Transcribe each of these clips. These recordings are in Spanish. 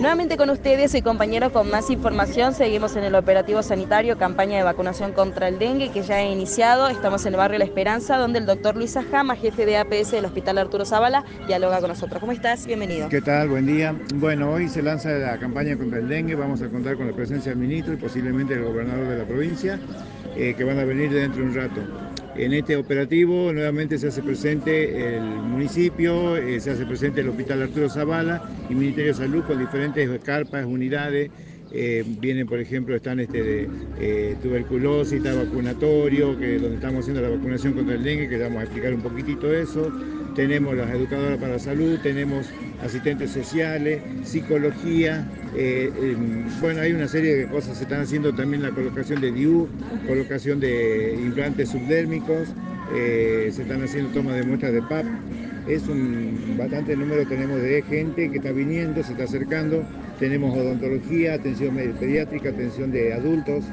Nuevamente con ustedes y compañeros con más información. Seguimos en el operativo sanitario, campaña de vacunación contra el dengue que ya ha iniciado. Estamos en el barrio La Esperanza, donde el doctor Luis Ajama, jefe de APS del Hospital Arturo Zabala, dialoga con nosotros. ¿Cómo estás? Bienvenido. ¿Qué tal? Buen día. Bueno, hoy se lanza la campaña contra el dengue. Vamos a contar con la presencia del ministro y posiblemente del gobernador de la provincia, que van a venir dentro de un rato. En este operativo nuevamente se hace presente el municipio, se hace presente el Hospital Arturo Zabala y Ministerio de Salud con diferentes carpas, unidades. Vienen, por ejemplo, están de tuberculosis, está vacunatorio, donde estamos haciendo la vacunación contra el dengue, que vamos a explicar un poquitito eso. Tenemos las educadoras para la salud, tenemos asistentes sociales, psicología. Bueno, hay una serie de cosas. Se están haciendo también la colocación de DIU, colocación de implantes subdérmicos, se están haciendo tomas de muestras de PAP. Es un bastante número tenemos de gente que está viniendo, se está acercando. Tenemos odontología, atención pediátrica, atención de adultos.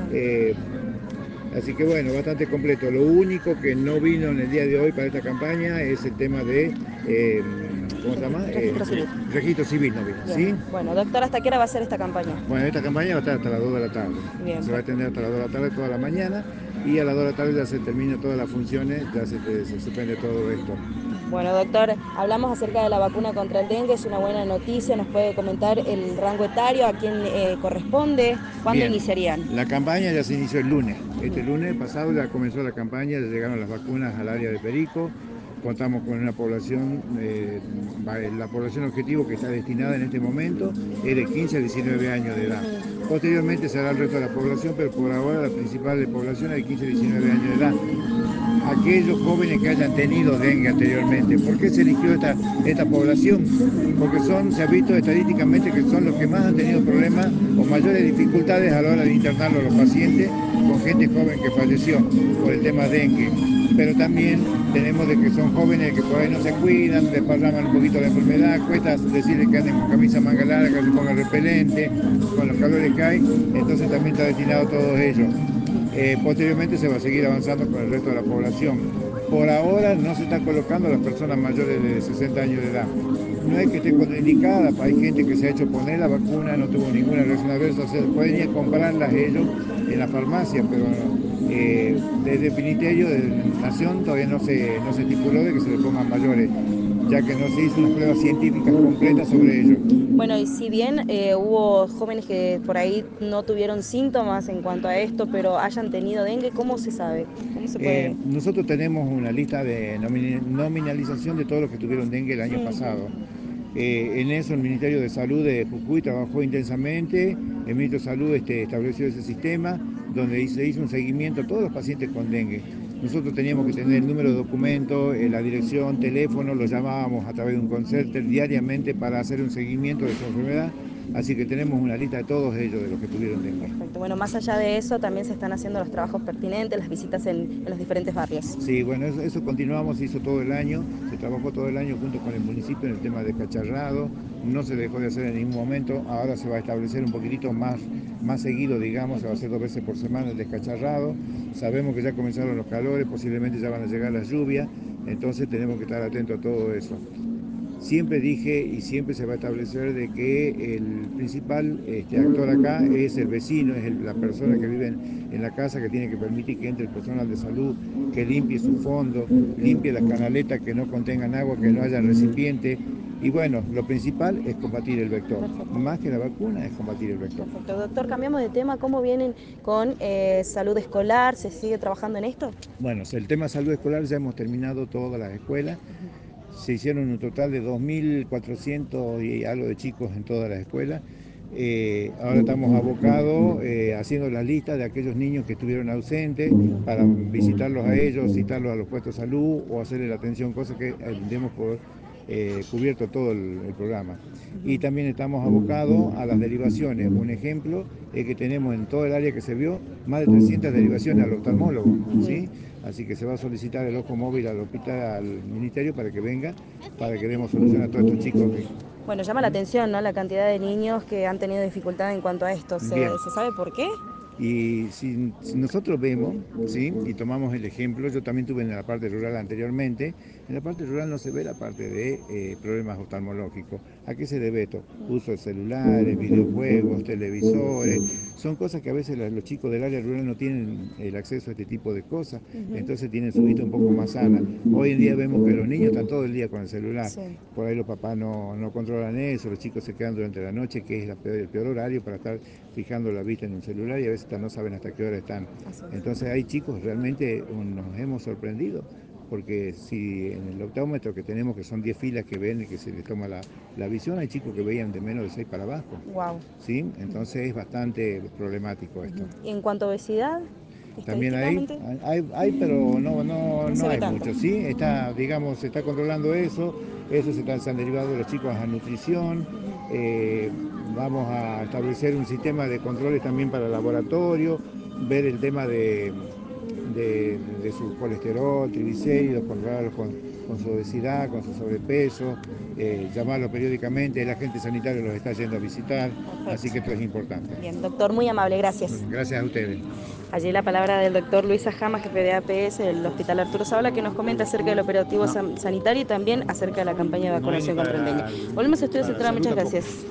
Así que bueno, bastante completo. Lo único que no vino en el día de hoy para esta campaña es el tema de, ¿cómo se llama? Registro civil. Registro civil no vino, ¿sí? Bueno, doctor, ¿hasta qué hora va a ser esta campaña? Bueno, esta campaña va a estar hasta las 2 de la tarde. Bien. Se va a extender hasta las 2 de la tarde toda la mañana y a las 2 de la tarde ya se terminan todas las funciones, ya se suspende todo esto. Bueno, doctor, hablamos acerca de la vacuna contra el dengue, es una buena noticia. ¿Nos puede comentar el rango etario, a quién corresponde, cuándo iniciarían? La campaña ya se inició el lunes. Este lunes pasado ya comenzó la campaña, ya llegaron las vacunas al área de Perico. Contamos con una población, la población objetivo que está destinada en este momento es de 15 a 19 años de edad. Posteriormente se hará el resto de la población, pero por ahora la principal población es de 15 a 19 años de edad. Aquellos jóvenes que hayan tenido dengue anteriormente. ¿Por qué se eligió esta población? Porque se ha visto estadísticamente que son los que más han tenido problemas o mayores dificultades a la hora de internarlo a los pacientes con gente joven que falleció por el tema dengue. Pero también tenemos de que son jóvenes que por ahí no se cuidan, desparraman un poquito la enfermedad, cuesta decirles que anden con camisa manga larga, que se pongan repelente, con los calores que hay, entonces también está destinado a todos ellos. Posteriormente se va a seguir avanzando con el resto de la población. Por ahora no se están colocando a las personas mayores de 60 años de edad. No es que esté contraindicada, hay gente que se ha hecho poner la vacuna, no tuvo ninguna reacción adversa, o sea, pueden ir a comprarlas ellos en la farmacia, pero desde el Ministerio de Nación todavía no se estipuló de que se le pongan mayores, ya que no se hizo una prueba científica completa sobre ello. Bueno, y si bien hubo jóvenes que por ahí no tuvieron síntomas en cuanto a esto, pero hayan tenido dengue, ¿cómo se sabe? ¿Cómo se puede? Nosotros tenemos una lista de nominalización de todos los que tuvieron dengue el año pasado. En eso el Ministerio de Salud de Jujuy trabajó intensamente, el Ministro de Salud estableció ese sistema donde se hizo un seguimiento a todos los pacientes con dengue. Nosotros teníamos que tener el número de documento, la dirección, teléfono, lo llamábamos a través de un call center diariamente para hacer un seguimiento de su enfermedad, así que tenemos una lista de todos ellos de los que tuvieron dengue. Perfecto. Bueno, más allá de eso, también se están haciendo los trabajos pertinentes, las visitas en los diferentes barrios. Sí, bueno, eso continuamos, se hizo todo el año, se trabajó todo el año junto con el municipio en el tema de descacharrado, no se dejó de hacer en ningún momento, ahora se va a establecer un poquitito más seguido, digamos, se va a hacer 2 veces por semana el descacharrado. Sabemos que ya comenzaron los calores, posiblemente ya van a llegar las lluvias, entonces tenemos que estar atentos a todo eso. Siempre dije y siempre se va a establecer de que el principal actor acá es el vecino, es la persona que vive en la casa, que tiene que permitir que entre el personal de salud, que limpie su fondo, limpie las canaletas que no contengan agua, que no haya recipiente. Y bueno, lo principal es combatir el vector. Perfecto. Más que la vacuna es combatir el vector. Perfecto. Doctor, cambiamos de tema. ¿Cómo vienen con salud escolar? ¿Se sigue trabajando en esto? Bueno, el tema salud escolar ya hemos terminado todas las escuelas. Se hicieron un total de 2.400 y algo de chicos en todas las escuelas. Ahora estamos abocados haciendo la lista de aquellos niños que estuvieron ausentes para visitarlos a ellos, citarlos a los puestos de salud o hacerles la atención, cosa que demos por cubierto todo el programa. Y también estamos abocados a las derivaciones. Un ejemplo es que tenemos en todo el área que se vio más de 300 derivaciones al oftalmólogo, ¿sí? Así que se va a solicitar el ojo móvil al hospital, al ministerio, para que venga, para que demos solución a todos estos chicos. Bueno, llama la atención, ¿no?, la cantidad de niños que han tenido dificultad en cuanto a esto. ¿Se sabe por qué? Y si nosotros vemos, ¿sí? Y tomamos el ejemplo, yo también tuve en la parte rural anteriormente, en la parte rural no se ve la parte de problemas oftalmológicos. ¿A qué se debe esto? Uso de celulares, videojuegos, televisores, son cosas que a veces los chicos del área rural no tienen el acceso a este tipo de cosas, entonces tienen su vista un poco más sana. Hoy en día vemos que los niños están todo el día con el celular, Sí. por ahí los papás no controlan eso, los chicos se quedan durante la noche, que es el peor horario para estar fijando la vista en un celular y a veces no saben hasta qué hora están. Entonces hay chicos, realmente nos hemos sorprendido, porque si en el optómetro que tenemos, que son 10 filas que ven y que se les toma la visión, hay chicos que veían de menos de 6 para abajo. Wow. ¿Sí? Entonces es bastante problemático esto. ¿Y en cuanto a obesidad? También Estadísticamente hay, pero no se no ve hay tanto. mucho, ¿sí? Está, digamos, se está controlando eso, se han derivado los chicos a nutrición, vamos a establecer un sistema de controles también para el laboratorio, ver el tema de su colesterol, triglicéridos, controlarlos con su obesidad, con su sobrepeso, llamarlo periódicamente, el agente sanitario los está yendo a visitar, así que esto es importante. Bien, doctor, muy amable, gracias. Gracias a ustedes. Allí la palabra del doctor Luisa Jama, jefe de APS del Hospital Arturo Zabala, que nos comenta acerca del operativo sanitario y también acerca de la campaña de vacunación contra el dengue. Volvemos a Estudio Central, muchas gracias.